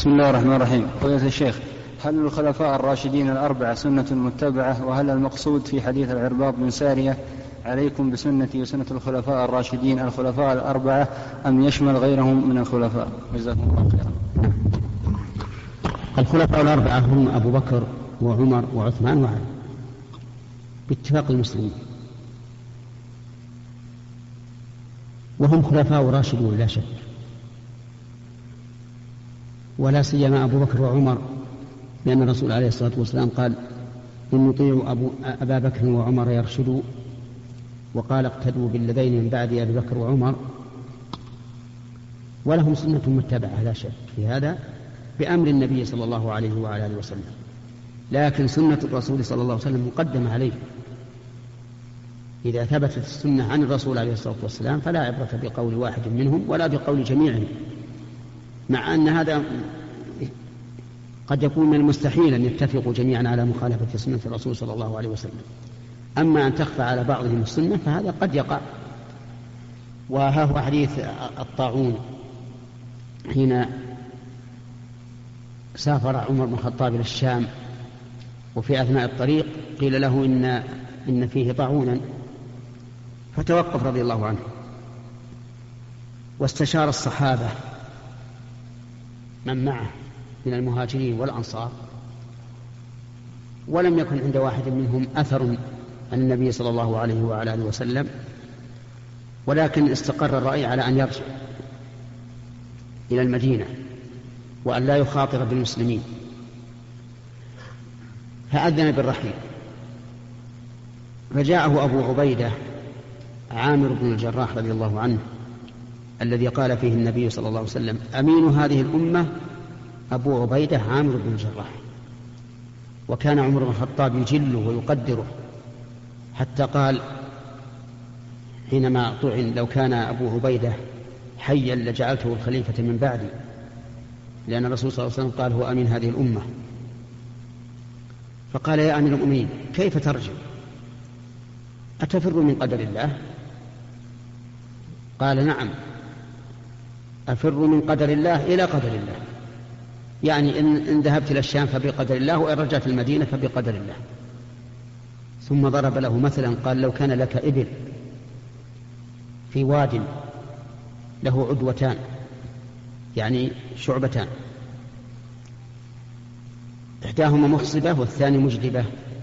بسم الله الرحمن الرحيم. فضيلة الشيخ، هل الخلفاء الراشدين الأربعة سنة متبعة؟ وهل المقصود في حديث العرباض بن سارية عليكم بسنتي وسنة الخلفاء الراشدين الخلفاء الأربعة أم يشمل غيرهم من الخلفاء؟ جزاكم الله خيرا. الخلفاء الأربعة هم أبو بكر وعمر وعثمان وعلي باتفاق المسلمين، وهم خلفاء راشدون لا شك، ولا سيما أبو بكر وعمر، لأن الرسول عليه الصلاة والسلام قال إن يطيعوا أبا بكر وعمر يرشدوا، وقال اقتدوا بالذين من بعد أبي بكر وعمر، ولهم سنة متبعة لا شك في هذا بأمر النبي صلى الله عليه وعلى آله وسلم، لكن سنة الرسول صلى الله عليه وسلم مقدمة عليه. إذا ثبتت السنة عن الرسول عليه الصلاة والسلام فلا عبرة بقول واحد منهم ولا بقول جميعهم، مع أن هذا قد يكون من المستحيل أن يتفقوا جميعا على مخالفة سنة الرسول صلى الله عليه وسلم. أما أن تخفى على بعضهم السنة فهذا قد يقع. وها هو حديث الطاعون حين سافر عمر بن الخطاب إلى الشام، وفي أثناء الطريق قيل له إن فيه طاعونا، فتوقف رضي الله عنه واستشار الصحابة من معه من المهاجرين والأنصار، ولم يكن عند واحد منهم أثر عن النبي صلى الله عليه وعلى آله وسلم، ولكن استقر الرأي على أن يرجع إلى المدينة وأن لا يخاطر بالمسلمين، فأذن بالرحيل، فجاءه أبو عبيدة عامر بن الجراح رضي الله عنه الذي قال فيه النبي صلى الله عليه وسلم أمين هذه الأمة أبو عبيدة عامر بن الجراح. وكان عمر بن الخطاب يجله ويقدره، حتى قال حينما طعن لو كان أبو عبيدة حيا لجعلته الخليفة من بعدي، لأن الرسول صلى الله عليه وسلم قال هو أمين هذه الأمة. فقال يا أمير المؤمنين كيف ترجع؟ أتفر من قدر الله؟ قال نعم، أفر من قدر الله إلى قدر الله، يعني إن ذهبت إلى الشام فبقدر الله، وإن رجعت المدينة فبقدر الله. ثم ضرب له مثلا قال لو كان لك إبل في واد له عدوتان، يعني شعبتان، إحداهما مخصبة والثاني مجدبة،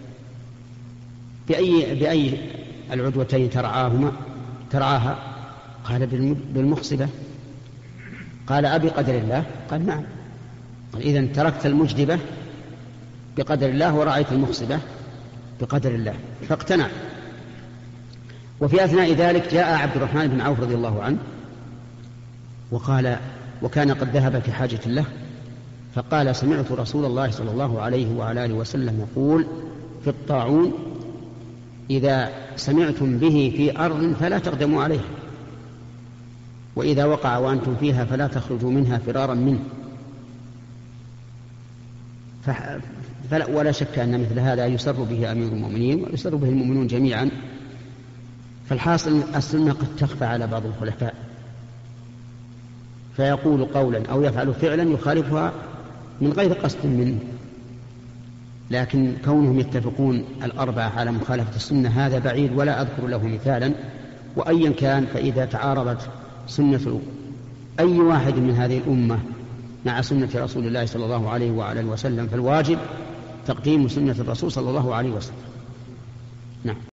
بأي العدوتين ترعاها؟ قال بالمخصبة. قال أبي قدر الله؟ قال نعم. إذن تركت المجدبة بقدر الله ورأيت المخصبة بقدر الله، فاقتنع. وفي أثناء ذلك جاء عبد الرحمن بن عوف رضي الله عنه وقال، وكان قد ذهب في حاجة له، فقال سمعت رسول الله صلى الله عليه وعلى آله وسلم يقول في الطاعون إذا سمعتم به في أرض فلا تقدموا عليها، وإذا وقع وأنتم فيها فلا تخرجوا منها فرارا منه. ولا شك أن مثل هذا يسر به أمير المؤمنين ويسر به المؤمنون جميعا. فالحاصل السنة قد تخفى على بعض الخلفاء فيقول قولا أو يفعل فعلا يخالفها من غير قصد منه، لكن كونهم يتفقون الأربعة على مخالفة السنة هذا بعيد ولا أذكر له مثالا. وأيا كان، فإذا تعارضت سنة أي واحد من هذه الأمة مع سنة رسول الله صلى الله عليه وعلى آله وسلم فالواجب تقديم سنة الرسول صلى الله عليه وسلم. نعم.